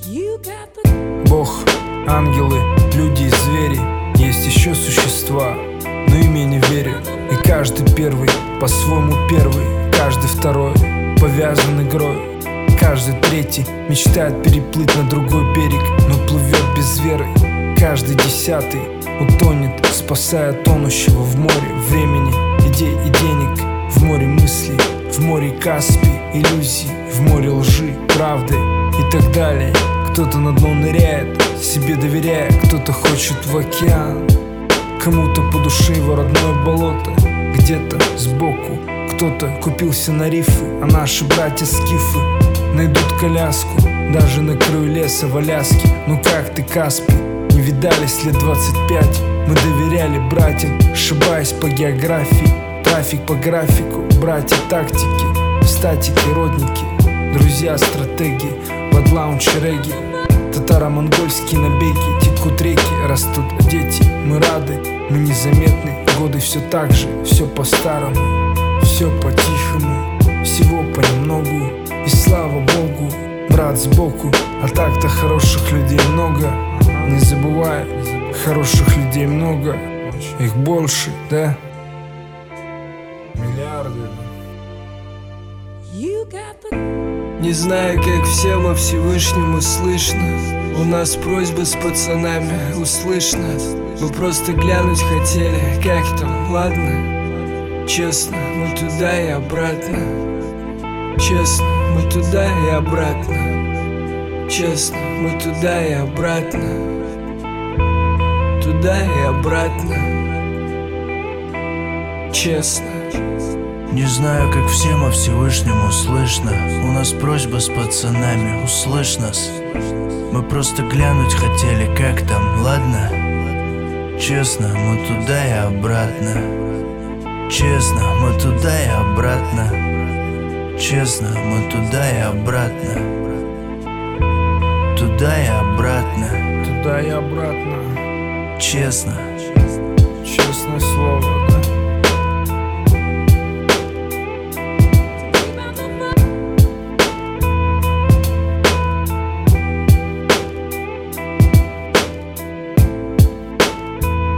Бог, ангелы, люди и звери. Есть еще существа, но им я не верю. И каждый первый по-своему первый, каждый второй повязан игрой. Каждый третий мечтает переплыть на другой берег, но плывет без веры. Каждый десятый утонет, спасая тонущего в море времени, идей и денег, в море мыслей, в море Каспий, иллюзий, в море лжи, правды и так далее. Кто-то на дно ныряет, себе доверяя, кто-то хочет в океан. Кому-то по душе его родное болото, где-то сбоку кто-то купился на рифы, а наши братья-скифы найдут коляску даже на краю леса в Аляске. Ну как ты, Каспий? Не видались лет 25. Мы доверяли братьям, ошибаясь по географии. Трафик по графику, братья тактики, статики, родники, друзья стратегии, бадлаунч регги. Татаро-монгольские набеги, текут реки, растут дети. Мы рады, мы незаметны, годы все так же, все по-старому, все по-тихому, всего понемногу. И слава Богу, брат сбоку, а так-то хороших людей много. Не забывай, хороших людей много, их больше, да? Миллиарды. Не знаю, как всем, а Всевышнему слышно. У нас просьба с пацанами, услышно. Мы просто глянуть хотели, как там, ладно? Честно, мы туда и обратно. Честно, мы туда и обратно. Честно, мы туда и обратно. Туда и обратно. Честно. Не знаю, как всем, а Всевышнему слышно. У нас просьба с пацанами, услышь нас. Мы просто глянуть хотели, как там, ладно? Честно, мы туда и обратно. Честно, мы туда и обратно. Честно, мы туда и обратно. Туда и обратно. Туда и обратно. Честно. Честное слово.